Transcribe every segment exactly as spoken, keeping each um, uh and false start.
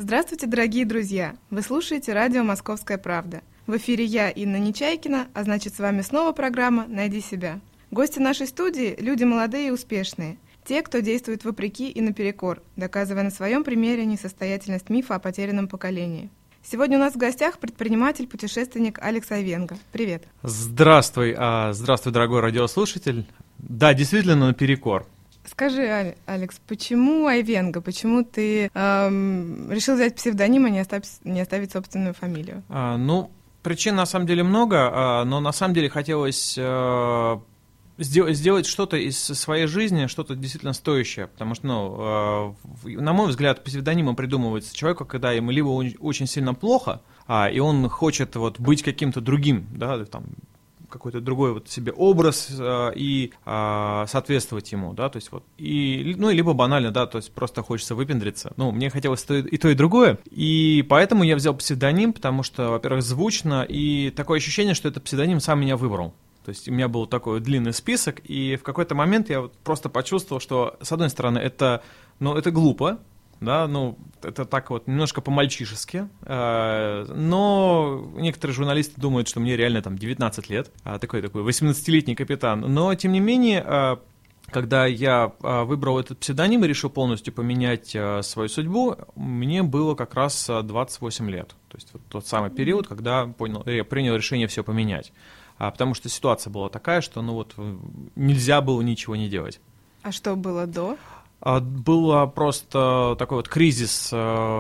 Здравствуйте, дорогие друзья! Вы слушаете радио «Московская правда». В эфире я, Инна Нечайкина, а значит, с вами снова программа «Найди себя». Гости нашей студии – люди молодые и успешные. Те, кто действует вопреки и наперекор, доказывая на своем примере несостоятельность мифа о потерянном поколении. Сегодня у нас в гостях предприниматель-путешественник Алекс Айвенго. Привет. Здравствуй, здравствуй, дорогой радиослушатель. Да, действительно, наперекор. Скажи, Алекс, почему Айвенго? Почему ты эм, решил взять псевдоним, а не оставить, не оставить собственную фамилию? А, ну, причин на самом деле много, а, но на самом деле хотелось а, сделать, сделать что-то из своей жизни, что-то действительно стоящее, потому что, ну, а, на мой взгляд, псевдонимы придумываются человеку, когда ему либо очень сильно плохо, а, и он хочет вот быть каким-то другим, да, там, какой-то другой вот себе образ э, и э, соответствовать ему, да, то есть вот, и, ну, либо банально, да, то есть просто хочется выпендриться, ну, мне хотелось и то, и другое, и поэтому я взял псевдоним, потому что, во-первых, звучно, и такое ощущение, что этот псевдоним сам меня выбрал, то есть у меня был такой длинный список, и в какой-то момент я вот просто почувствовал, что, с одной стороны, это, ну, это глупо, да, ну, это так вот немножко по-мальчишески, э, но некоторые журналисты думают, что мне реально там девятнадцать лет, а такой такой восемнадцатилетний капитан, но тем не менее, э, когда я э, выбрал этот псевдоним и решил полностью поменять э, свою судьбу, мне было как раз двадцать восемь лет, то есть вот тот самый период, когда понял, я принял решение все поменять, а, потому что ситуация была такая, что ну вот нельзя было ничего не делать. А что было до? Был просто такой вот кризис,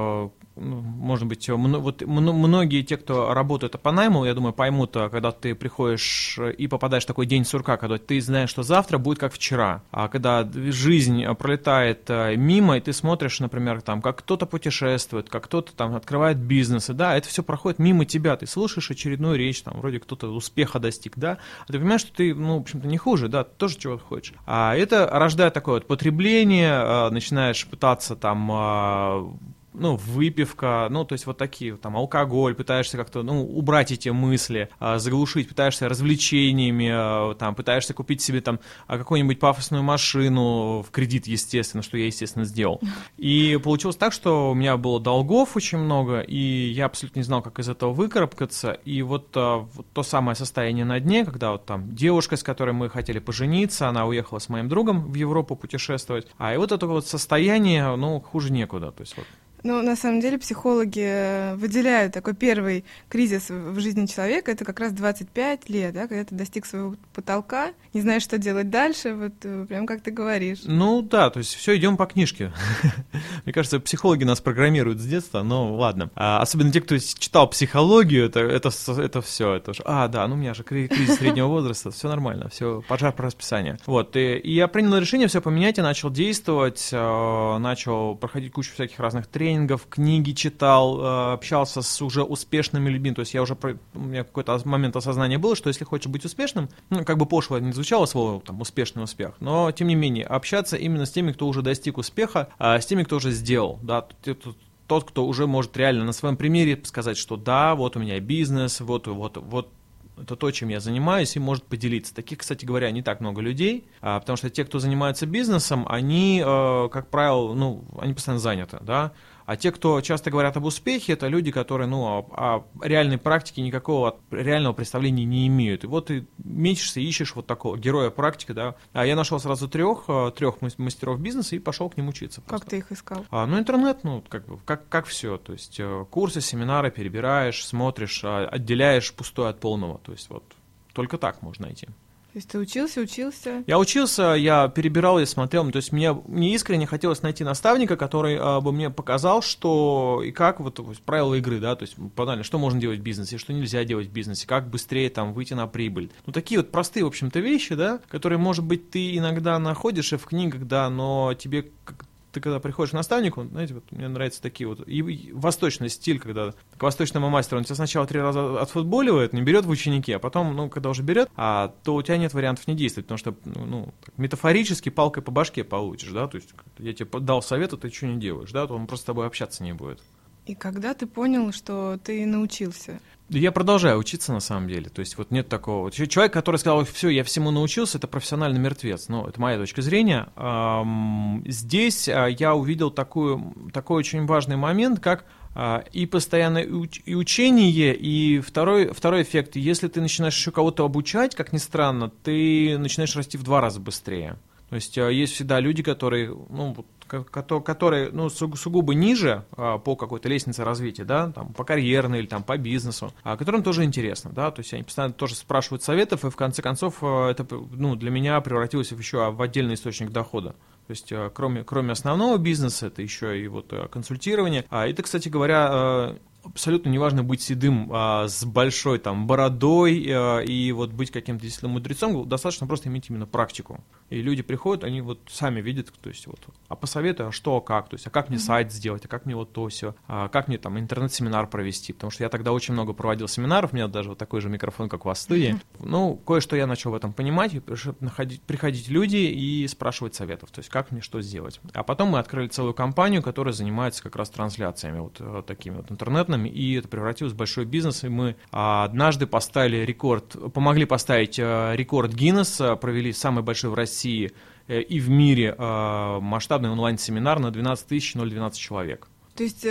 может быть, вот многие те, кто работают по найму, я думаю, поймут, когда ты приходишь и попадаешь в такой день сурка, когда ты знаешь, что завтра будет как вчера, а когда жизнь пролетает мимо, и ты смотришь, например, там, как кто-то путешествует, как кто-то там открывает бизнесы, да, это все проходит мимо тебя, ты слушаешь очередную речь, там, вроде кто-то успеха достиг, да, а ты понимаешь, что ты, ну, в общем-то, не хуже, да, ты тоже чего-то хочешь. А это рождает такое вот потребление, начинаешь пытаться там... ну, выпивка, ну, то есть вот такие, там, алкоголь, пытаешься как-то, ну, убрать эти мысли, а, заглушить, пытаешься развлечениями, а, там, пытаешься купить себе, там, какую-нибудь пафосную машину в кредит, естественно, что я, естественно, сделал. И получилось так, что у меня было долгов очень много, и я абсолютно не знал, как из этого выкарабкаться, и вот, а, вот то самое состояние на дне, когда вот там девушка, с которой мы хотели пожениться, она уехала с моим другом в Европу путешествовать, а и вот это вот состояние, ну, хуже некуда, то есть вот. Ну, на самом деле, психологи выделяют такой первый кризис в жизни человека, это как раз двадцать пять лет, да, когда ты достиг своего потолка, не знаешь, что делать дальше, вот прям как ты говоришь. Ну да, то есть все идем по книжке. Мне кажется, психологи нас программируют с детства, но ладно. А, особенно те, кто читал психологию, это, это, это все, это же, а, да, ну у меня же кризис среднего возраста, все нормально, все пожар по расписанию. Вот, и, и я принял решение все поменять, я начал действовать, начал проходить кучу всяких разных тренингов, тренингов, книги читал, общался с уже успешными людьми, то есть я уже, у меня какой-то момент осознания было, что если хочешь быть успешным, ну, как бы пошло не звучало слово, там, успешный успех, но, тем не менее, общаться именно с теми, кто уже достиг успеха, а с теми, кто уже сделал, да, тот, кто уже может реально на своем примере сказать, что да, вот у меня бизнес, вот, вот, вот, это то, чем я занимаюсь, и может поделиться. Таких, кстати говоря, не так много людей, потому что те, кто занимается бизнесом, они, как правило, ну, они постоянно заняты, да, а те, кто часто говорят об успехе, это люди, которые, ну, о, о реальной практике никакого реального представления не имеют. И вот ты мечешься, ищешь вот такого героя практики, да. А я нашел сразу трех, трех мастеров бизнеса и пошел к ним учиться. Как просто. Ты их искал? А, ну, интернет, ну, как бы, как, как все. То есть курсы, семинары перебираешь, смотришь, отделяешь пустое от полного. То есть вот только так можно найти. То есть ты учился, учился? Я учился, я перебирал, я смотрел, то есть мне, мне искренне хотелось найти наставника, который а, бы мне показал, что и как, вот, правила игры, да, то есть банально, что можно делать в бизнесе, что нельзя делать в бизнесе, как быстрее там выйти на прибыль. Ну, такие вот простые, в общем-то, вещи, да, которые, может быть, ты иногда находишь и в книгах, да, но тебе... Ты когда приходишь к наставнику, знаете, вот мне нравятся такие вот, и, и восточный стиль, когда к восточному мастеру, он тебя сначала три раза отфутболивает, не берет в ученики, а потом, ну, когда уже берет, а, то у тебя нет вариантов не действовать, потому что, ну, метафорически палкой по башке получишь, да, то есть я тебе дал совет, а ты что не делаешь, да, то он просто с тобой общаться не будет. И когда ты понял, что ты научился? Я продолжаю учиться, на самом деле. То есть вот нет такого. Человек, который сказал, все, я всему научился, это профессиональный мертвец. Ну, это моя точка зрения. Здесь я увидел такую, такой очень важный момент, как и постоянное и учение, и второй, второй эффект. Если ты начинаешь еще кого-то обучать, как ни странно, ты начинаешь расти в два раза быстрее. То есть есть всегда люди, которые, ну, которые, ну, сугубо ниже а, по какой-то лестнице развития, да, там, по карьерной или там, по бизнесу, а, которым тоже интересно, да, то есть они постоянно тоже спрашивают советов, и в конце концов это, ну, для меня превратилось еще в отдельный источник дохода. То есть кроме, кроме основного бизнеса, это еще и вот консультирование. А это, кстати говоря, абсолютно неважно быть седым а, с большой там бородой а, и вот быть каким-то действительно мудрецом, достаточно просто иметь именно практику. И люди приходят, они вот сами видят, то есть вот, а посоветуй, а что, а как, то есть, а как мне сайт сделать, а как мне вот то все, а как мне там интернет-семинар провести, потому что я тогда очень много проводил семинаров, у меня даже вот такой же микрофон, как у вас в студии. Ну, кое-что я начал в этом понимать, приходить люди и спрашивать советов, то есть как мне что сделать. А потом мы открыли целую компанию, которая занимается как раз трансляциями, вот, вот такими вот интернет, и это превратилось в большой бизнес, и мы однажды поставили рекорд, помогли поставить рекорд Гиннесса, провели самый большой в России и в мире масштабный онлайн-семинар на двенадцать тысяч двенадцать человек. То есть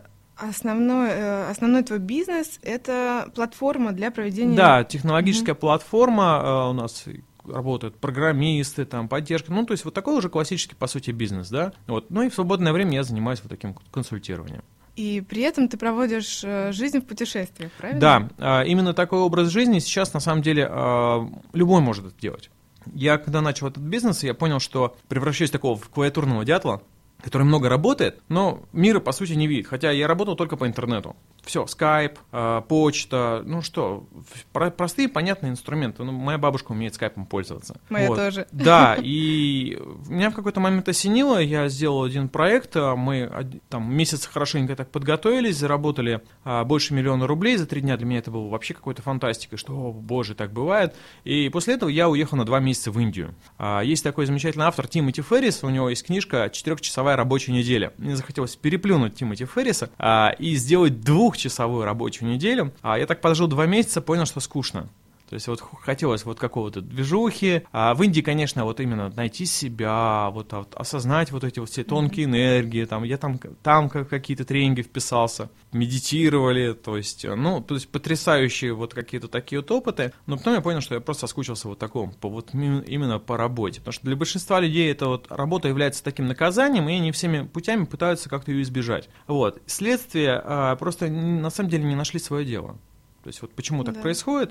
основной, основной твой бизнес – это платформа для проведения… Да, технологическая mm-hmm. платформа, у нас работают программисты, там, поддержка, ну, то есть вот такой уже классический, по сути, бизнес, да, вот, ну и в свободное время я занимаюсь вот таким консультированием. И при этом ты проводишь жизнь в путешествиях, правильно? Да, именно такой образ жизни сейчас, на самом деле, любой может это делать. Я, когда начал этот бизнес, я понял, что превращаюсь в такого в клавиатурного дятла, который много работает, но мира, по сути, не видит. Хотя я работал только по интернету. Все, скайп, э, почта, ну что, про- простые, понятные инструменты. Ну, моя бабушка умеет скайпом пользоваться. Моя вот. тоже. Да, и меня в какой-то момент осенило, я сделал один проект, мы там месяц хорошенько так подготовились, заработали а, больше миллиона рублей за три дня. Для меня это было вообще какой-то фантастикой, что, о, боже, так бывает. И после этого я уехал на два месяца в Индию. А, есть такой замечательный автор Тимоти Феррис, у него есть книжка «Четырехчасовая рабочая неделя». Мне захотелось переплюнуть Тимоти Ферриса а, и сделать двухчасовую рабочую неделю. А я так подожил два месяца, понял, что скучно. То есть вот хотелось вот какого-то движухи. А в Индии, конечно, вот именно найти себя, вот, вот осознать вот эти вот все тонкие энергии. Там, я там, там какие-то тренинги вписался, медитировали, то есть, ну, то есть потрясающие вот какие-то такие вот опыты. Но потом я понял, что я просто соскучился вот таком, по, вот именно по работе. Потому что для большинства людей эта вот работа является таким наказанием, и они всеми путями пытаются как-то ее избежать. Вот. Следствие а, просто на самом деле не нашли свое дело. То есть вот почему так да. происходит.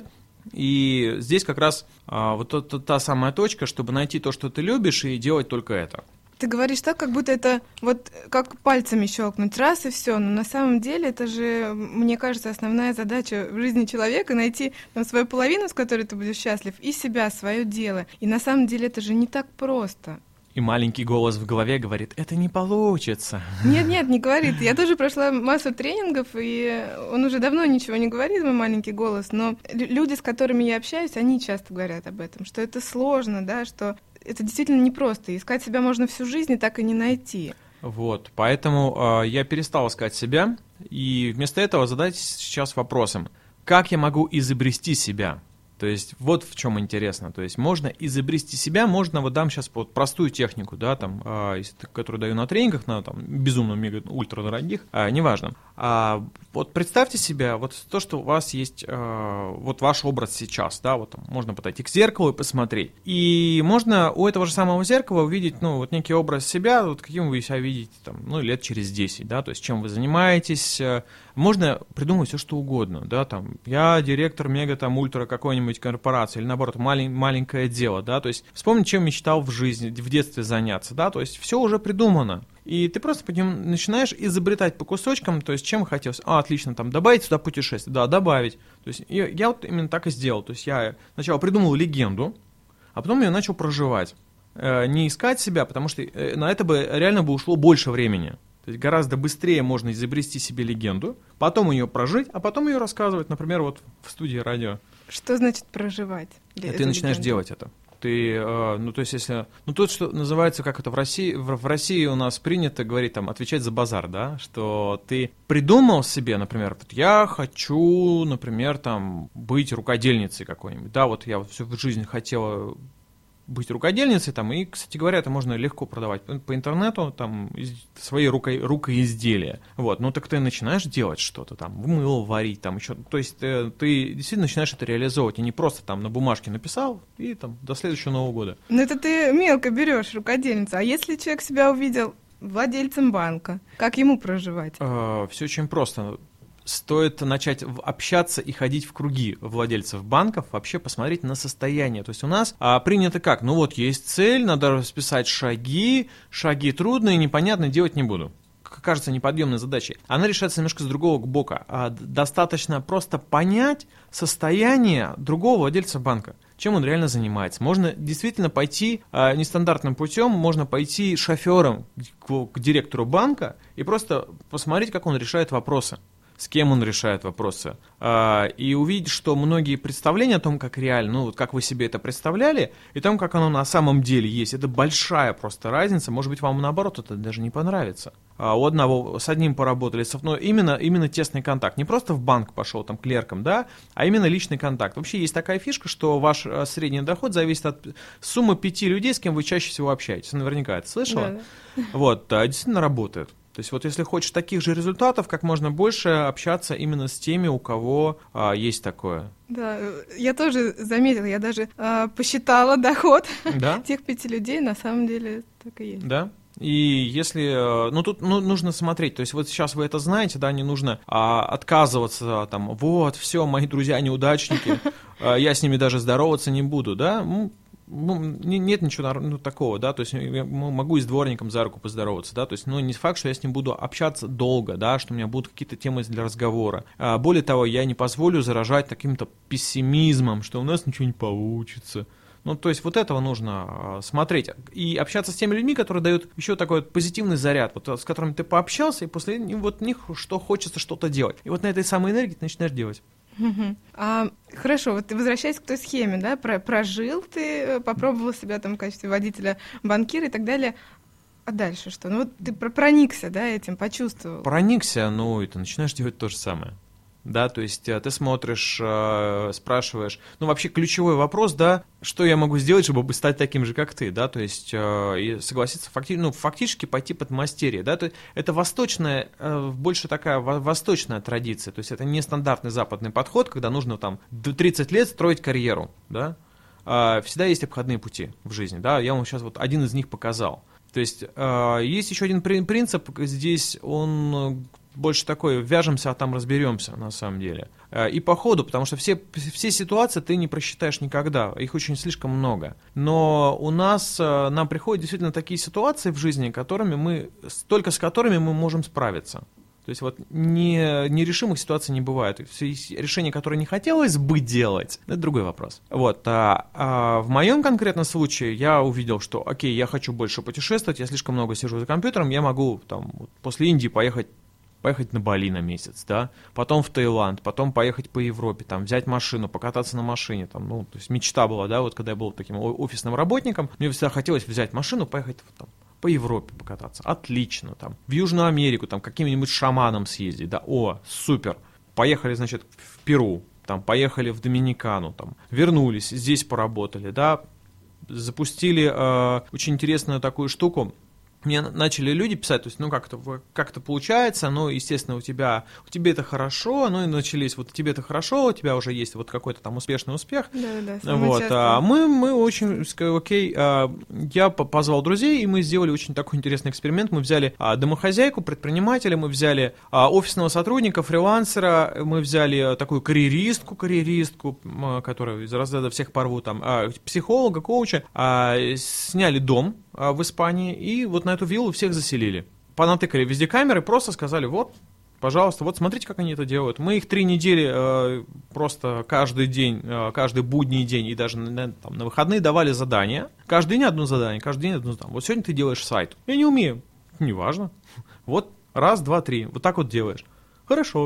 И здесь как раз а, вот та, та самая точка, чтобы найти то, что ты любишь, и делать только это. Ты говоришь так, как будто это вот как пальцами щелкнуть, раз и все. Но на самом деле это же, мне кажется, основная задача в жизни человека — найти там, свою половину, с которой ты будешь счастлив, и себя, свое дело. И на самом деле это же не так просто. И маленький голос в голове говорит: это не получится. Нет, нет, не говорит. Я тоже прошла массу тренингов, и он уже давно ничего не говорит, мой маленький голос, но люди, с которыми я общаюсь, они часто говорят об этом, что это сложно, да, что это действительно непросто. Искать себя можно всю жизнь и так и не найти. Вот, поэтому э, я перестал искать себя, и вместо этого задать сейчас вопросом: как я могу изобрести себя? То есть вот в чем интересно. То есть можно изобрести себя, можно, вот дам сейчас вот простую технику, да, там, э, которую даю на тренингах, на там, безумно мега ультра дорогих, э, неважно. А, вот представьте себе вот то, что у вас есть, э, вот ваш образ сейчас, да, вот там, можно подойти к зеркалу и посмотреть. И можно у этого же самого зеркала увидеть, ну, вот некий образ себя, вот каким вы себя видите, там, ну, лет через десять, да, то есть чем вы занимаетесь. Можно придумать все, что угодно, да, там, я директор мега, там, ультра какой-нибудь корпорации, или наоборот, малень, маленькое дело, да, то есть вспомнить, чем мечтал в жизни, в детстве заняться, да, то есть все уже придумано. И ты просто начинаешь изобретать по кусочкам, то есть чем хотелось. А, отлично, там, добавить сюда путешествие, да, добавить. То есть я, я вот именно так и сделал, то есть я сначала придумал легенду, а потом я начал проживать. Э, не искать себя, потому что на это бы реально бы ушло больше времени. То есть гораздо быстрее можно изобрести себе легенду, потом ее прожить, а потом ее рассказывать, например, вот в студии радио. Что значит проживать? И ты начинаешь легенду? делать это. Ты, ну, то есть, если... Ну, тут, что называется, как это в России... В России у нас принято говорить, там, отвечать за базар, да? Что ты придумал себе, например, вот я хочу, например, там, быть рукодельницей какой-нибудь. Да, вот я вот всю жизнь хотела быть рукодельницей, там, и, кстати говоря, это можно легко продавать по интернету, там, свои руко, рукоизделия. Вот, ну, так ты начинаешь делать что-то, там, мыло варить, там, еще... То есть ты, ты действительно начинаешь это реализовывать, и не просто там на бумажке написал, и там до следующего Нового года. Ну, это ты мелко берешь рукодельницу. А если человек себя увидел владельцем банка, как ему проживать? Э, все очень просто. Стоит начать общаться и ходить в круги владельцев банков, вообще посмотреть на состояние. То есть у нас а, принято как? Ну вот есть цель, надо расписать шаги, шаги трудные, непонятно, делать не буду. Кажется неподъемной задачей. Она решается немножко с другого бока. А, достаточно просто понять состояние другого владельца банка. Чем он реально занимается. Можно действительно пойти а, нестандартным путем, можно пойти шофером к, к директору банка и просто посмотреть, как он решает вопросы. С кем он решает вопросы, и увидеть, что многие представления о том, как реально, ну вот как вы себе это представляли, и том, как оно на самом деле есть, это большая просто разница, может быть, вам наоборот это даже не понравится. У одного с одним поработали, но именно, именно тесный контакт, не просто в банк пошел там клерком, да, а именно личный контакт. Вообще есть такая фишка, что ваш средний доход зависит от суммы пяти людей, с кем вы чаще всего общаетесь. Наверняка это слышала? Да. Вот, действительно работает. То есть вот если хочешь таких же результатов, как можно больше общаться именно с теми, у кого а, есть такое. Да, я тоже заметила, я даже а, посчитала доход да? тех пяти людей, на самом деле так и есть. Да. И если, ну тут ну, нужно смотреть, то есть вот сейчас вы это знаете, да, не нужно а, отказываться, там, вот, все, мои друзья неудачники, а, я с ними даже здороваться не буду, да, ну, Ну, нет ничего ну, такого, да, то есть я могу и с дворником за руку поздороваться, да, то есть, ну, не факт, что я с ним буду общаться долго, да, что у меня будут какие-то темы для разговора. А, более того, я не позволю заражать таким-то пессимизмом, что у нас ничего не получится. Ну, то есть вот этого нужно смотреть и общаться с теми людьми, которые дают еще такой вот позитивный заряд, вот с которыми ты пообщался, и после вот них что хочется что-то делать. И вот на этой самой энергии ты начинаешь делать. Угу. А, хорошо, вот ты возвращаясь к той схеме, да, про, прожил ты, попробовал себя там в качестве водителя, банкира и так далее, а дальше что? Ну вот ты проникся, да, этим, почувствовал. Проникся, ну и ты начинаешь делать то же самое. Да, то есть ты смотришь, спрашиваешь, ну вообще ключевой вопрос, да, что я могу сделать, чтобы стать таким же, как ты, да, то есть и согласиться, факти, ну, фактически пойти под мастерье, да, то есть это восточная, больше такая восточная традиция, то есть это не стандартный западный подход, когда нужно там тридцать лет строить карьеру, да, всегда есть обходные пути в жизни, да, я вам сейчас вот один из них показал, то есть есть еще один принцип, здесь он больше такой, вяжемся, а там разберемся, на самом деле. И по ходу, потому что все, все ситуации ты не просчитаешь никогда, их очень слишком много. Но у нас, нам приходят действительно такие ситуации в жизни, которыми мы, только с которыми мы можем справиться. То есть вот не, нерешимых ситуаций не бывает. Все решения, которые не хотелось бы делать, это другой вопрос. Вот, а, а в моем конкретном случае я увидел, что окей, я хочу больше путешествовать, я слишком много сижу за компьютером, я могу там, после Индии поехать поехать на Бали на месяц, да, потом в Таиланд, потом поехать по Европе, там, взять машину, покататься на машине, там, ну, то есть мечта была, да, вот когда я был таким офисным работником, мне всегда хотелось взять машину, поехать там, по Европе покататься, отлично, там, в Южную Америку, там, каким-нибудь шаманом съездить, да, о, супер, поехали, значит, в Перу, там, поехали в Доминикану, там, вернулись, здесь поработали, да, запустили э, очень интересную такую штуку. Мне начали люди писать, то есть, ну, как-то, как-то получается, ну, естественно, у тебя, у тебя это хорошо, ну, и начались, вот, тебе это хорошо, у тебя уже есть вот какой-то там успешный успех. Да, да, вот, часто. А мы, мы очень, окей, я позвал друзей, и мы сделали очень такой интересный эксперимент, мы взяли домохозяйку, предпринимателя, мы взяли офисного сотрудника, фрилансера, мы взяли такую карьеристку, карьеристку, которая из разряда всех порву, там, психолога, коуча, сняли дом в Испании, и вот на эту виллу всех заселили. Понатыкали везде камеры, просто сказали, вот, пожалуйста, вот смотрите, как они это делают. Мы их три недели э, просто каждый день, э, каждый будний день и даже на, там, на выходные давали задания. Каждый день одно задание, каждый день одно задание. Вот сегодня ты делаешь сайт. Я не умею. Неважно. Вот раз, два, три. Вот так вот делаешь. Хорошо.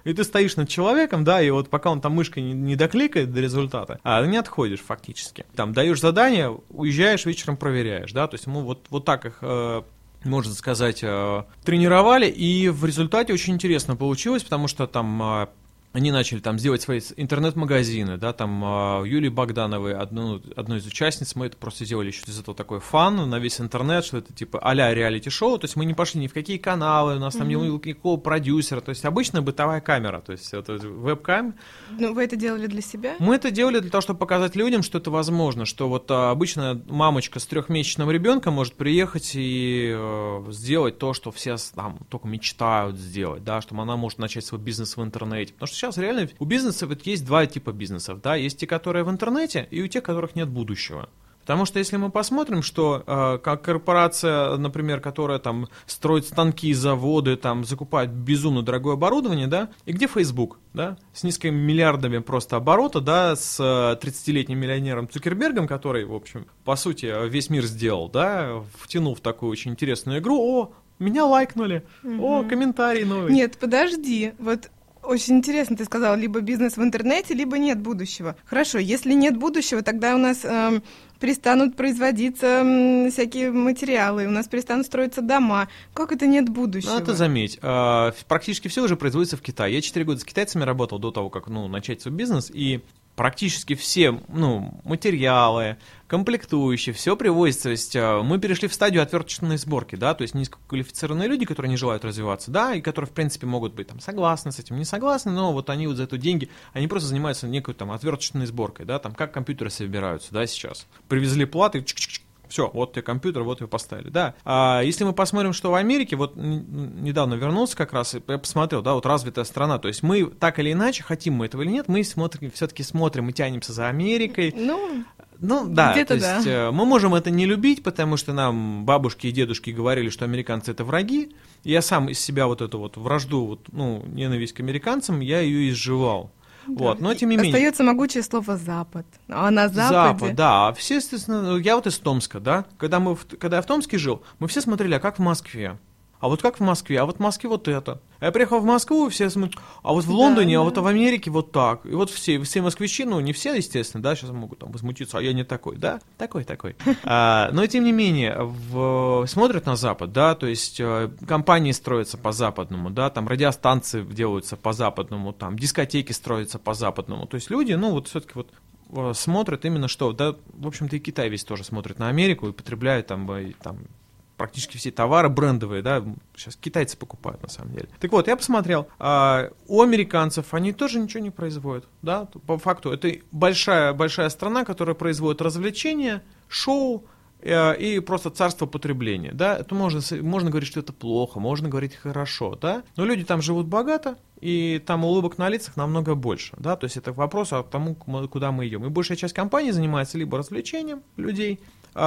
И ты стоишь над человеком, да, и вот пока он там мышкой не, не докликает до результата, а ты не отходишь фактически. Там даешь задание, уезжаешь, вечером проверяешь, да, то есть мы вот, вот так их... Э, можно сказать, э, тренировали, и в результате очень интересно получилось, потому что там э, они начали там делать свои интернет-магазины, да, там э, Юлии Богдановой, одну, одну из участниц, мы это просто сделали еще из этого такой фан на весь интернет, что это типа а-ля реалити-шоу, то есть мы не пошли ни в какие каналы, у нас там mm-hmm. не было никакого продюсера, то есть обычная бытовая камера, то есть это веб-кам. Ну, вы это делали для себя? Мы это делали для того, чтобы показать людям, что это возможно, что вот а, обычная мамочка с трехмесячным ребенком может приехать и э, сделать то, что все там только мечтают сделать, да, что она может начать свой бизнес в интернете, потому что сейчас реально у бизнесов вот есть два типа бизнесов, да, есть те, которые в интернете, и у тех, у которых нет будущего. Потому что если мы посмотрим, что э, как корпорация, например, которая там строит станки, заводы, там закупает безумно дорогое оборудование, да, и где Facebook, да, с несколькими миллиардами просто оборота, да, с тридцатилетним миллионером Цукербергом, который, в общем, по сути, весь мир сделал, да, втянул в такую очень интересную игру, о, меня лайкнули, угу. О, комментарий новый. Нет, подожди, вот... Очень интересно, ты сказал, либо бизнес в интернете, либо нет будущего. Хорошо, если нет будущего, тогда у нас э, перестанут производиться э, всякие материалы, у нас перестанут строиться дома. Как это нет будущего? Ну, это заметь, э, практически все уже производится в Китае. Я четыре года с китайцами работал до того, как ну, начать свой бизнес, и практически все ну, материалы, комплектующие, все привозится. То есть мы перешли в стадию отверточной сборки, да, то есть низкоквалифицированные люди, которые не желают развиваться, да, и которые, в принципе, могут быть там согласны с этим, не согласны, но вот они вот за это деньги, они просто занимаются некой там отверточной сборкой, да, там как компьютеры собираются, да, сейчас. Привезли платы, чик-чик-чик. Все, вот тебе компьютер, вот его поставили, да. А если мы посмотрим, что в Америке, вот недавно вернулся как раз, и я посмотрел, да, вот развитая страна, то есть мы так или иначе, хотим мы этого или нет, мы смотрим, все-таки смотрим и тянемся за Америкой. Ну, ну да, где-то то есть да. Мы можем это не любить, потому что нам бабушки и дедушки говорили, что американцы это враги. Я сам из себя вот эту вот вражду, вот, ну, ненависть к американцам, я ее изживал. Да. Вот, но тем не менее. Остается могучее слово «Запад». А на Западе... Запад, да. Все, естественно, я вот из Томска, да. Когда, мы, когда я в Томске жил, мы все смотрели, а как в Москве? А вот как в Москве? А вот в Москве вот это. А я приехал в Москву, и все смотрят, а вот в Лондоне, да, а вот в Америке вот так. И вот все, все москвичи, ну не все, естественно, да, сейчас могут там возмутиться, а я не такой, да? Такой, такой. А, но тем не менее, в, смотрят на Запад, да, то есть компании строятся по-западному, да, там радиостанции делаются по-западному, там дискотеки строятся по-западному. То есть люди, ну вот все-таки вот смотрят именно что, да, в общем-то и Китай весь тоже смотрит на Америку и потребляет там, там практически все товары брендовые, да, сейчас китайцы покупают на самом деле. Так вот, я посмотрел, а, у американцев они тоже ничего не производят, да, по факту это большая, большая страна, которая производит развлечения, шоу э, и просто царство потребления, да, это можно, можно говорить, что это плохо, можно говорить хорошо, да, но люди там живут богато, и там улыбок на лицах намного больше, да, то есть это вопрос о тому, куда мы идем, и большая часть компаний занимается либо развлечением людей,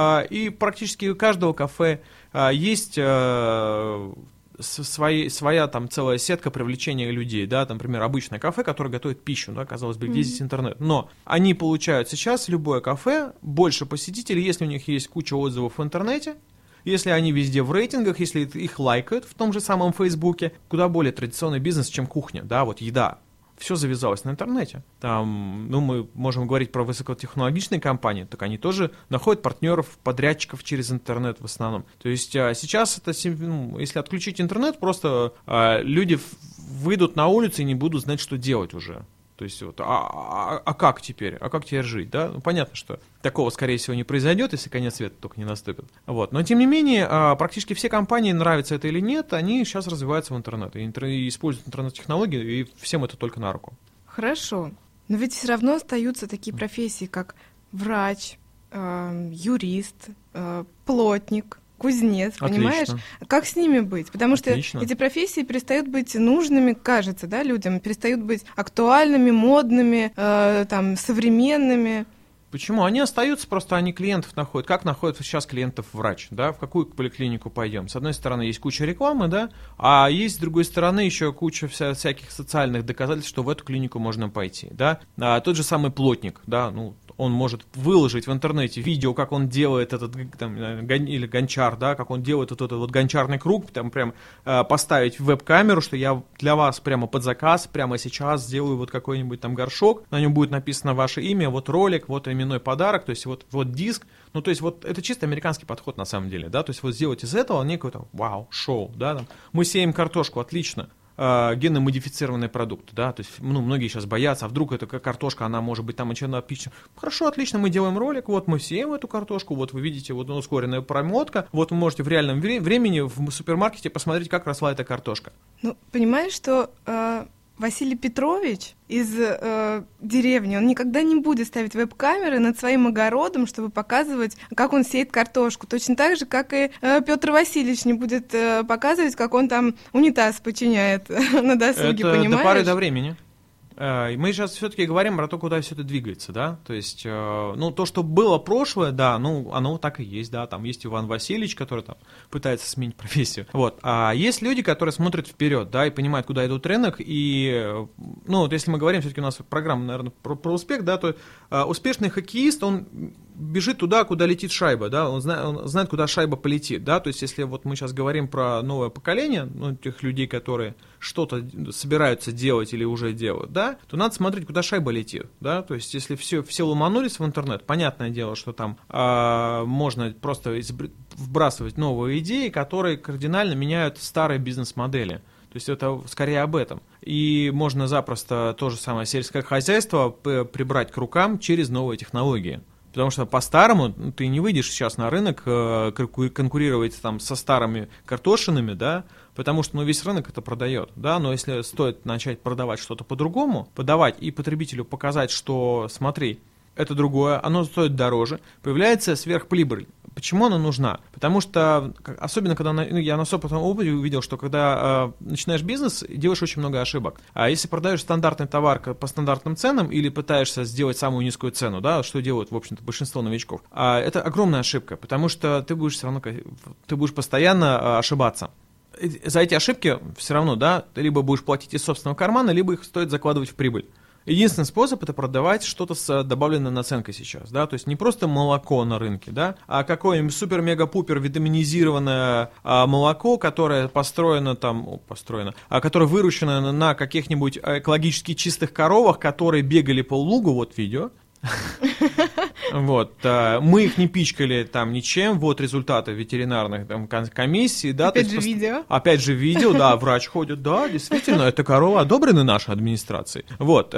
и практически у каждого кафе есть свои, своя там целая сетка привлечения людей, да, там, например, обычное кафе, которое готовит пищу, да, казалось бы, где mm-hmm. здесь интернет, но они получают сейчас любое кафе больше посетителей, если у них есть куча отзывов в интернете, если они везде в рейтингах, если их лайкают в том же самом Фейсбуке, куда более традиционный бизнес, чем кухня, да, вот еда. Все завязалось на интернете. Там, ну, мы можем говорить про высокотехнологичные компании, так они тоже находят партнеров, подрядчиков через интернет в основном. То есть а, сейчас это, ну, если отключить интернет, просто а, люди выйдут на улицу и не будут знать, что делать уже. То есть, вот, а, а, а как теперь? А как теперь жить? Да? Ну, понятно, что такого, скорее всего, не произойдет, если конец света только не наступит. Вот. Но, тем не менее, практически все компании, нравится это или нет, они сейчас развиваются в интернет и, интер... и используют интернет-технологии, и всем это только на руку. Хорошо. Но ведь все равно остаются такие профессии, как врач, э, юрист, э, плотник, кузнец, понимаешь? Отлично. Как с ними быть? Потому Отлично. что эти профессии перестают быть нужными, кажется, да, людям, перестают быть актуальными, модными, э, там, современными. Почему? Они остаются, просто они клиентов находят. Как находит сейчас клиентов врач, да? В какую поликлинику пойдем? С одной стороны, есть куча рекламы, да? А есть, с другой стороны, еще куча вся, всяких социальных доказательств, что в эту клинику можно пойти, да? А, тот же самый плотник, да? Ну, он может выложить в интернете видео, как он делает этот, там, или гончар, да, как он делает вот этот вот гончарный круг, там прям э, поставить в веб-камеру, что я для вас прямо под заказ, прямо сейчас сделаю вот какой-нибудь там горшок, на нем будет написано ваше имя, вот ролик, вот именной подарок, то есть вот, вот диск, ну, то есть вот это чисто американский подход на самом деле, да, то есть вот сделать из этого некое там, вау, шоу, да, там, мы сеем картошку, отлично, генно-модифицированные продукты, да, то есть, ну, многие сейчас боятся, а вдруг эта картошка, она может быть там еще напичкана. Хорошо, отлично, мы делаем ролик, вот мы сеем эту картошку, вот вы видите, вот ускоренная промотка, вот вы можете в реальном вре- времени в супермаркете посмотреть, как росла эта картошка. Ну, понимаешь, что э, Василий Петрович из э, деревни, он никогда не будет ставить веб-камеры над своим огородом, чтобы показывать, как он сеет картошку. Точно так же, как и э, Петр Васильевич не будет э, показывать, как он там унитаз починяет на досуге, это понимаешь? До поры до времени. Мы сейчас все-таки говорим про то, куда все это двигается, да, то есть, ну, то, что было прошлое, да, ну, оно так и есть, да, там есть Иван Васильевич, который там пытается сменить профессию, вот, а есть люди, которые смотрят вперед, да, и понимают, куда идут рынок, и, ну, вот если мы говорим, все-таки у нас программа, наверное, про, про успех, да, то а, успешный хоккеист, он бежит туда, куда летит шайба, да, он знает, он знает, куда шайба полетит, да, то есть, если вот мы сейчас говорим про новое поколение, ну, тех людей, которые что-то собираются делать или уже делают, да, то надо смотреть, куда шайба летит, да, то есть, если все, все ломанулись в интернет, понятное дело, что там а, можно просто избр... вбрасывать новые идеи, которые кардинально меняют старые бизнес-модели. То есть это скорее об этом. И можно запросто то же самое сельское хозяйство прибрать к рукам через новые технологии. Потому что по-старому ну, ты не выйдешь сейчас на рынок э, конкурировать там со старыми картошинами, да, потому что ну, весь рынок это продает, да, но если стоит начать продавать что-то по-другому, подавать и потребителю показать, что смотри, это другое, оно стоит дороже, появляется сверхприбыль. Почему она нужна? Потому что, особенно когда ну, я на собственном опыте увидел, что когда э, начинаешь бизнес, делаешь очень много ошибок. А если продаешь стандартный товар по стандартным ценам или пытаешься сделать самую низкую цену, да, что делают, в общем-то, большинство новичков, а, это огромная ошибка, потому что ты будешь все равно, ты будешь постоянно ошибаться. За эти ошибки все равно, да, ты либо будешь платить из собственного кармана, либо их стоит закладывать в прибыль. Единственный способ — это продавать что-то с добавленной наценкой сейчас, да, то есть не просто молоко на рынке, да, а какое-нибудь супер-мега-пупер витаминизированное а, молоко, которое построено там, о, построено, а, которое выращено на, на каких-нибудь экологически чистых коровах, которые бегали по лугу, вот видео. Вот, мы их не пичкали там ничем, вот результаты ветеринарных там, комиссий, да. Опять же видео. Опять же видео, да, врач ходит, да, действительно, это корова одобрены нашей администрацией. Вот,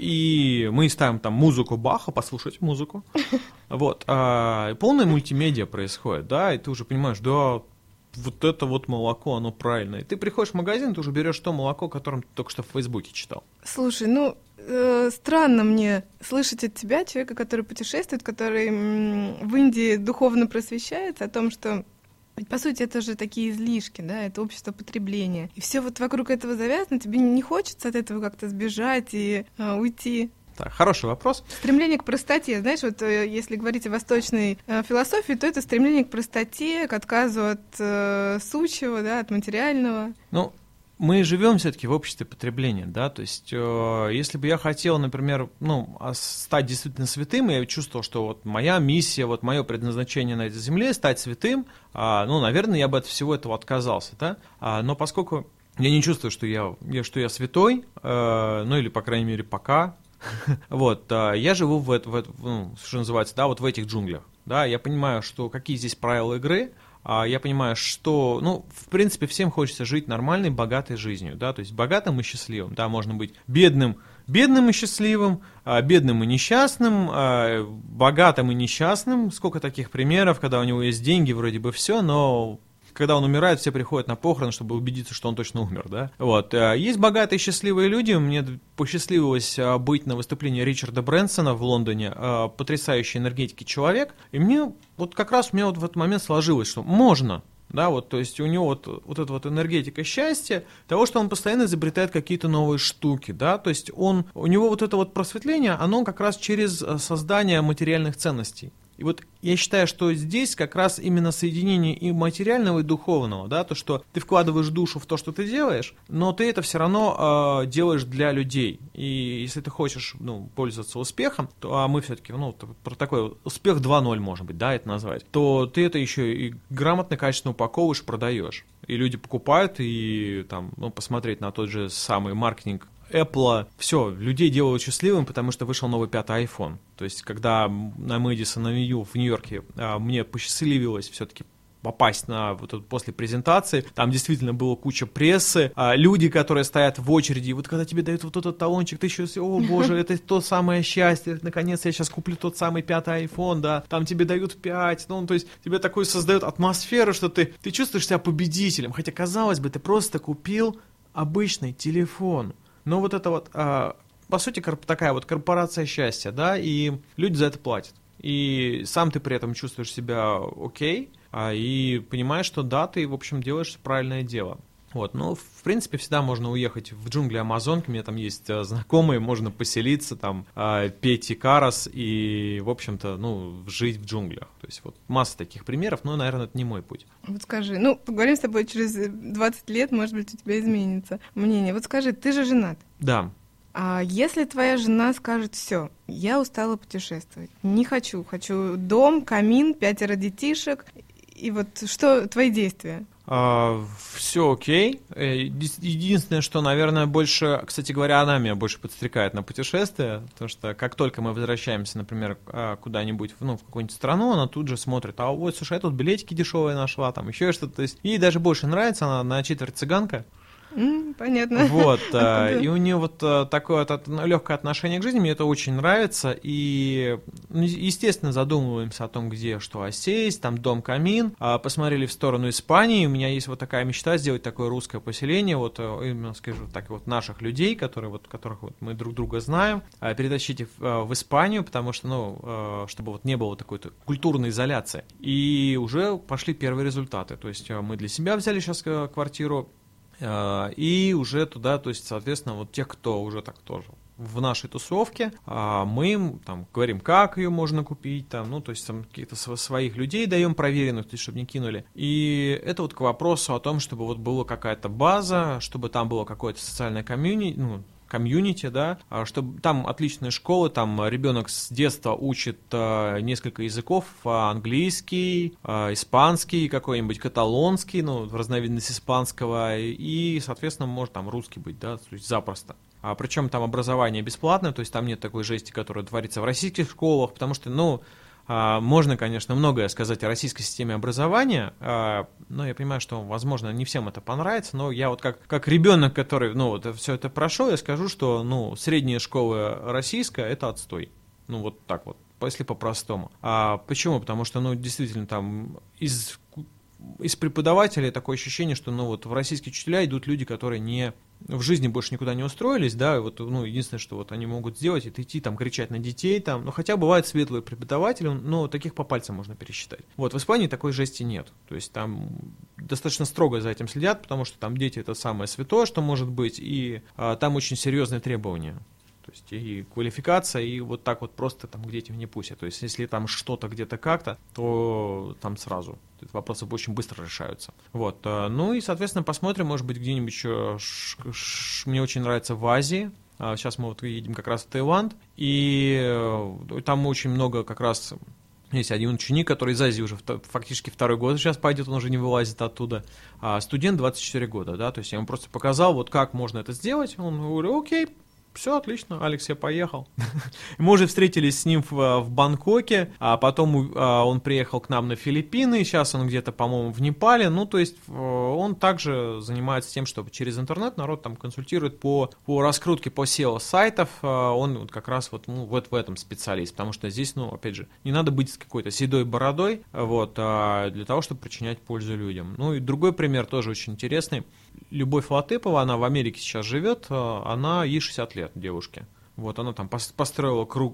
и мы ставим там музыку Баха, послушать музыку. Вот, полная мультимедиа происходит, да, и ты уже понимаешь, да, вот это вот молоко, оно правильное. Ты приходишь в магазин, ты уже берешь то молоко, которое ты только что в Фейсбуке читал. Слушай, ну, э, странно мне слышать от тебя, человека, который путешествует, который м, в Индии духовно просвещается, о том, что, ведь, по сути, это же такие излишки, да, это общество потребления. И все вот вокруг этого завязано, тебе не хочется от этого как-то сбежать и э, уйти? Так, хороший вопрос. Стремление к простоте. Знаешь, вот если говорить о восточной э, философии, то это стремление к простоте, к отказу от э, сущего, да, от материального. Ну, мы живем все-таки в обществе потребления, да, то есть э, если бы я хотел, например, ну, стать действительно святым, и я чувствовал, что вот моя миссия, вот мое предназначение на этой земле — стать святым, э, ну, наверное, я бы от всего этого отказался, да, а, но поскольку я не чувствую, что я, я, что я святой, э, ну, или, по крайней мере, пока, вот, я живу в, в, ну, что называется, да, вот в этих джунглях, да, я понимаю, что какие здесь правила игры, я понимаю, что, ну, в принципе, всем хочется жить нормальной, богатой жизнью, да, то есть богатым и счастливым, да, можно быть бедным, бедным и счастливым, бедным и несчастным, богатым и несчастным, сколько таких примеров, когда у него есть деньги, вроде бы все, но когда он умирает, все приходят на похороны, чтобы убедиться, что он точно умер, да. Вот. Есть богатые счастливые люди. Мне посчастливилось быть на выступлении Ричарда Брэнсона в Лондоне, потрясающей энергетики человек. И мне вот как раз у меня вот в этот момент сложилось, что можно, да, вот, то есть у него вот, вот эта вот энергетика счастья, того, что он постоянно изобретает какие-то новые штуки, да, то есть он, у него вот это вот просветление, оно как раз через создание материальных ценностей. И вот я считаю, что здесь как раз именно соединение и материального, и духовного, да, то, что ты вкладываешь душу в то, что ты делаешь, но ты это все равно э, делаешь для людей. И если ты хочешь, ну, пользоваться успехом, то, а мы все-таки, ну, про такой успех два ноль, может быть, да, это назвать, то ты это еще и грамотно, качественно упаковываешь, продаешь. И люди покупают, и там, ну, посмотреть на тот же самый маркетинг Apple, все, людей делают счастливым, потому что вышел новый пятый iPhone. То есть, когда на Мэдисон Авеню в Нью-Йорке а, мне посчастливилось все-таки попасть на вот это, после презентации, там действительно было куча прессы, а, люди, которые стоят в очереди, и вот когда тебе дают вот этот талончик, ты еще, о боже, это то самое счастье, наконец я сейчас куплю тот самый пятый iPhone, да, там тебе дают пять, ну, то есть тебе такую создают атмосферу, что ты, ты чувствуешь себя победителем, хотя, казалось бы, ты просто купил обычный телефон. Но вот это вот, а, по сути, корп- такая вот корпорация счастья, да, и люди за это платят. И сам ты при этом чувствуешь себя окей, а, и понимаешь, что да, ты, в общем, делаешь правильное дело. Вот, ну, в принципе, всегда можно уехать в джунгли Амазонки, у меня там есть а, знакомые, можно поселиться, там, а, петь икарос и, в общем-то, ну, жить в джунглях. То есть вот масса таких примеров, но, наверное, это не мой путь. Вот скажи, ну, поговорим с тобой через двадцать лет, может быть, у тебя изменится мнение. Вот скажи, ты же женат. Да. А если твоя жена скажет: все, я устала путешествовать, не хочу, хочу дом, камин, пятеро детишек, и вот что твои действия? Uh, все окей. Единственное, что, наверное, больше, кстати говоря, она меня больше подстрекает на путешествия, потому что как только мы возвращаемся, например, куда-нибудь, ну, в какую-нибудь страну, она тут же смотрит: а вот, слушай, я тут билетики дешевые нашла, там еще что-то. То есть ей даже больше нравится, она на четверть цыганка. Mm, понятно. Вот, и у нее вот такое легкое отношение к жизни, мне это очень нравится, и, естественно, задумываемся о том, где что осесть, там дом, камин, посмотрели в сторону Испании, у меня есть вот такая мечта сделать такое русское поселение, вот, именно, скажу так, вот наших людей, которые, вот, которых вот мы друг друга знаем, перетащить их в Испанию, потому что, ну, чтобы вот не было такой культурной изоляции, и уже пошли первые результаты, то есть мы для себя взяли сейчас квартиру, и уже туда, то есть, соответственно, вот тех, кто уже так тоже в нашей тусовке, мы им там говорим, как ее можно купить, там, ну, то есть, там, каких-то своих людей даем проверенных, то есть, чтобы не кинули. И это вот к вопросу о том, чтобы вот была какая-то база, чтобы там было какое-то социальное комьюнити, ну, комьюнити, да, чтобы там отличные школы, там ребенок с детства учит э, несколько языков, английский, э, испанский, какой-нибудь каталонский, ну, разновидность испанского, и, соответственно, может там русский быть, да, то есть запросто. А, причем там образование бесплатное, то есть там нет такой жести, которая творится в российских школах, потому что, ну, можно, конечно, многое сказать о российской системе образования, но я понимаю, что, возможно, не всем это понравится, но я вот как, как ребенок, который, ну, вот все это прошел, я скажу, что, ну, средняя школа российская – это отстой. Ну, вот так вот, если по-простому. А почему? Потому что, ну, действительно, там из, из преподавателей такое ощущение, что, ну, вот в российские учителя идут люди, которые не... в жизни больше никуда не устроились, да, и вот, ну, единственное, что вот они могут сделать, это идти там кричать на детей, там, ну, хотя бывают светлые преподаватели, но таких по пальцам можно пересчитать. Вот, в Испании такой жести нет, то есть там достаточно строго за этим следят, потому что там дети — это самое святое, что может быть, и а, там очень серьезные требования. То есть и квалификация, и вот так вот просто там к детям не пустят. То есть если там что-то где-то как-то, то там сразу вопросы очень быстро решаются. Вот. Ну и, соответственно, посмотрим, может быть, где-нибудь еще, мне очень нравится в Азии. Сейчас мы вот едем как раз в Таиланд, и там очень много как раз... Есть один ученик, который из Азии уже фактически второй год сейчас пойдет, он уже не вылазит оттуда. А студент двадцать четыре года, да, то есть я ему просто показал, вот как можно это сделать. Он говорит: окей, все отлично, Алекс, я поехал. Мы уже встретились с ним в, в Бангкоке, а потом а, он приехал к нам на Филиппины, сейчас он где-то, по-моему, в Непале. Ну, то есть он также занимается тем, что через интернет народ там консультирует по, по раскрутке, по сео сайтов. Он вот как раз вот, ну, вот в этом специалист, потому что здесь, ну, опять же, не надо быть с какой-то седой бородой, вот, а для того, чтобы причинять пользу людям. Ну, и другой пример тоже очень интересный. Любовь Латыпова, она в Америке сейчас живет, она ей шестьдесят лет, девушке. Вот она там построила круг,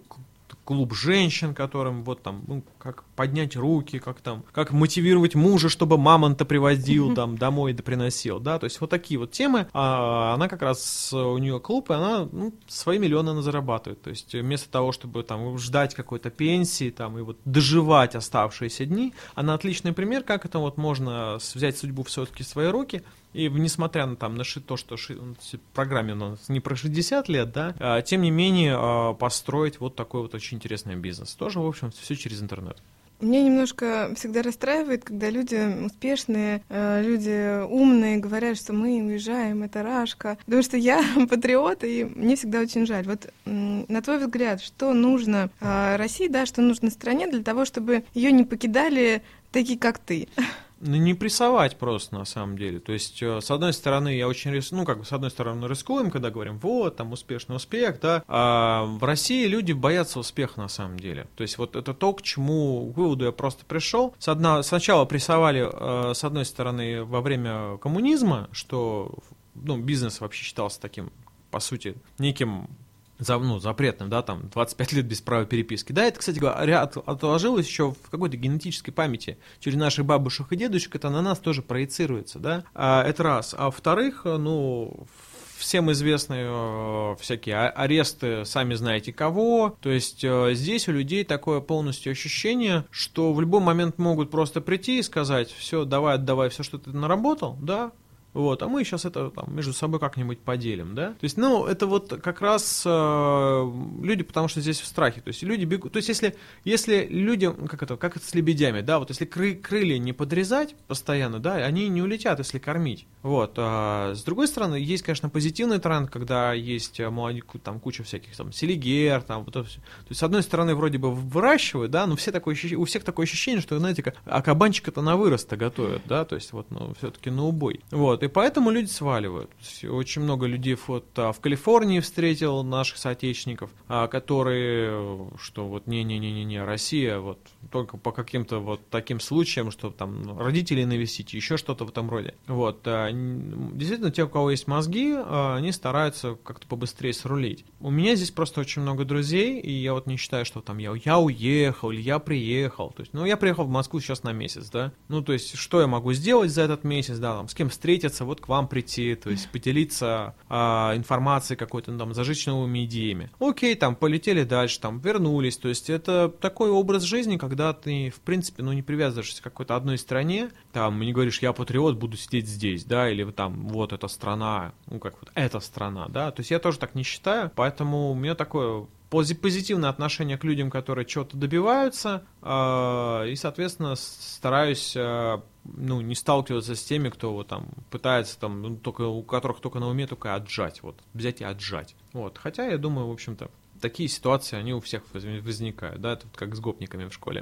клуб женщин, которым вот там, ну, как поднять руки, как там, как мотивировать мужа, чтобы мамонта привозил там домой да приносил, да, то есть вот такие вот темы, а она как раз, у нее клуб, и она, ну, свои миллионы она зарабатывает, то есть вместо того, чтобы там ждать какой-то пенсии там и вот доживать оставшиеся дни, она отличный пример, как это вот можно взять судьбу все-таки в свои руки. И несмотря на, там, на то, что ши, в программе у нас не про шестьдесят лет, да, а, тем не менее а, построить вот такой вот очень интересный бизнес. Тоже, в общем, все через интернет. Меня немножко всегда расстраивает, когда люди успешные, люди умные говорят, что мы уезжаем, это рашка. Потому что я патриот, и мне всегда очень жаль. Вот на твой взгляд, что нужно России, да, что нужно стране для того, чтобы ее не покидали такие, как ты? Ну, не прессовать просто, на самом деле. То есть, с одной стороны, я очень рис... ну, как бы, с одной стороны, рискуем, когда говорим, вот, там, успешный успех, да, а в России люди боятся успеха, на самом деле. То есть, вот это то, к чему, к выводу я просто пришел. С одна... Сначала прессовали, с одной стороны, во время коммунизма, что, ну, бизнес вообще считался таким, по сути, неким... За, ну, запретным, да, там, двадцать пять лет без права переписки. Да, это, кстати говоря, отложилось еще в какой-то генетической памяти. Через наших бабушек и дедушек это на нас тоже проецируется, да. А, это раз. А во-вторых, ну, всем известны э, всякие аресты, сами знаете кого. То есть э, здесь у людей такое полностью ощущение, что в любой момент могут просто прийти и сказать, все, давай, отдавай все, что ты наработал, да, вот, а мы сейчас это там, между собой как-нибудь поделим, да? То есть, ну, это вот как раз э, люди, потому что здесь в страхе, то есть люди бегут, то есть если, если люди, как это, как это с лебедями, да, вот если кры, крылья не подрезать постоянно, да, они не улетят, если кормить, вот, а с другой стороны, есть, конечно, позитивный тренд, когда есть молодик, там куча всяких, там, селигер, там, вот это все, то есть, с одной стороны, вроде бы выращивают, да, но все такое, у всех такое ощущение, что, знаете, как, а кабанчика-то на вырост-то готовят, да, то есть, вот, ну, все-таки на убой, вот, и поэтому люди сваливают. Очень много людей вот, а, в Калифорнии встретил наших соотечественников, а, которые, что вот не-не-не-не, Россия, вот только по каким-то вот таким случаям, что там родителей навестить, еще что-то в этом роде. Вот, а, действительно, те, у кого есть мозги, а, они стараются как-то побыстрее срулить. У меня здесь просто очень много друзей, и я вот не считаю, что там я, я уехал или я приехал. То есть, ну, я приехал в Москву сейчас на месяц, да. Ну, то есть, что я могу сделать за этот месяц, да, там, с кем встретиться, вот к вам прийти, то есть поделиться а, информацией какой-то, ну, там, зажечь новыми идеями. Окей, там, полетели дальше, там, вернулись, то есть это такой образ жизни, когда ты, в принципе, ну, не привязываешься к какой-то одной стране, там, не говоришь, я патриот, буду сидеть здесь, да, или там, вот эта страна, ну, как вот эта страна, да, то есть я тоже так не считаю, поэтому у меня такое позитивное отношение к людям, которые чего-то добиваются, э, и, соответственно, стараюсь э, ну, не сталкиваться с теми, кто вот, там, пытается, там, ну, только, у которых только на уме только отжать, вот, взять и отжать. Вот. Хотя, я думаю, в общем-то, такие ситуации, они у всех возникают, да, это вот как с гопниками в школе.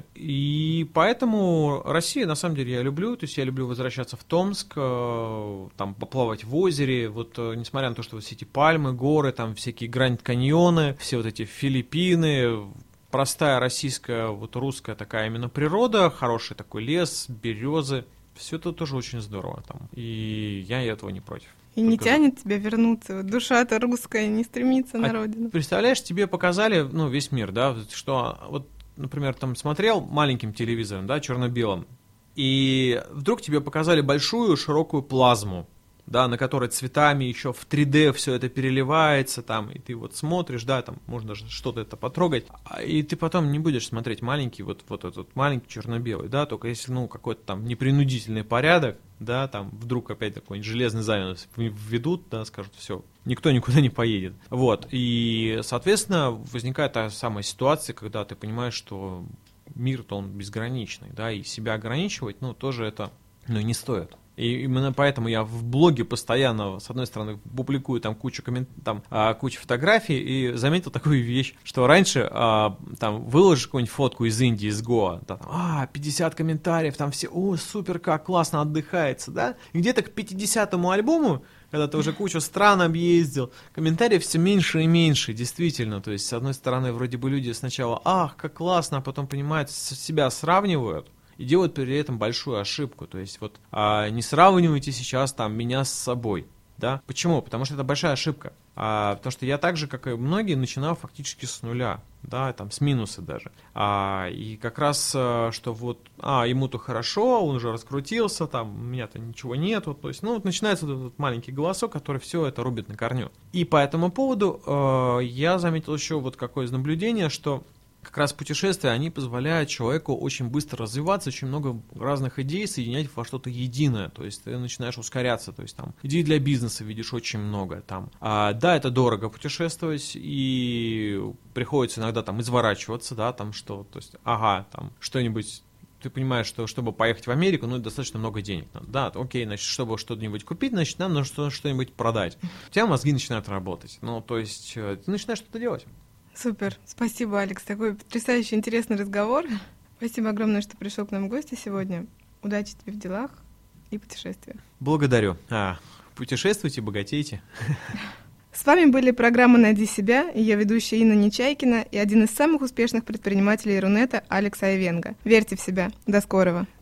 И поэтому Россию, на самом деле, я люблю, то есть я люблю возвращаться в Томск, э, там, поплавать в озере, вот, э, несмотря на то, что вот все эти пальмы, горы, там, всякие гранд-каньоны, все вот эти Филиппины, простая российская, вот русская такая именно природа, хороший такой лес, березы, все это тоже очень здорово там, и я этого не против. И не тянет тебя вернуться, душа-то русская, не стремится на а родину. Представляешь, тебе показали, ну, весь мир, да, что вот, например, там смотрел маленьким телевизором, да, черно-белым, и вдруг тебе показали большую широкую плазму, да, на которой цветами еще в три дэ все это переливается, там, и ты вот смотришь, да, там, можно даже что-то это потрогать, и ты потом не будешь смотреть маленький, вот, вот этот маленький черно-белый, да, только если, ну, какой-то там непринудительный порядок, да, там, вдруг опять такой-нибудь железный занавес введут, да, скажут, все, никто никуда не поедет, вот, и, соответственно, возникает та самая ситуация, когда ты понимаешь, что мир-то он безграничный, да, и себя ограничивать, ну, тоже это, ну, не стоит. И именно поэтому я в блоге постоянно, с одной стороны, публикую там кучу, коммент... там, а, кучу фотографий, и заметил такую вещь, что раньше а, там выложишь какую-нибудь фотку из Индии, из Гоа, да, там, а, пятьдесят комментариев, там все, о, супер, как классно отдыхается, да, и где-то к пятидесятому альбому, когда ты уже кучу стран объездил, комментариев все меньше и меньше, действительно, то есть, с одной стороны, вроде бы люди сначала, ах, как классно, а потом, понимают, себя сравнивают, и делают при этом большую ошибку. То есть вот а, не сравнивайте сейчас там меня с собой. Да? Почему? Потому что это большая ошибка. А, потому что я так же, как и многие, начинал фактически с нуля. да, там с минуса даже. А, и как раз, что вот, а, ему-то хорошо, он уже раскрутился, там, у меня-то ничего нету, то есть, ну, вот начинается вот этот маленький голосок, который все это рубит на корню. И по этому поводу э, я заметил еще вот какое из наблюдение, что как раз путешествия, они позволяют человеку очень быстро развиваться, очень много разных идей соединять во что-то единое, то есть ты начинаешь ускоряться, то есть там идей для бизнеса видишь очень много там. А, да, это дорого путешествовать, и приходится иногда там изворачиваться, да, там что, то есть, ага, там что-нибудь. Ты понимаешь, что чтобы поехать в Америку, ну, достаточно много денег надо. Да, окей, значит, чтобы что-нибудь купить, значит, нам нужно что-нибудь продать. У тебя мозги начинают работать. Ну, то есть, ты начинаешь что-то делать. Супер. Спасибо, Алекс. Такой потрясающий, интересный разговор. Спасибо огромное, что пришел к нам в гости сегодня. Удачи тебе в делах и путешествиях. Благодарю. А, путешествуйте, богатейте. С вами были программа «Найди себя», ее ведущая Инна Нечайкина и один из самых успешных предпринимателей Рунета Алекс Айвенго. Верьте в себя. До скорого.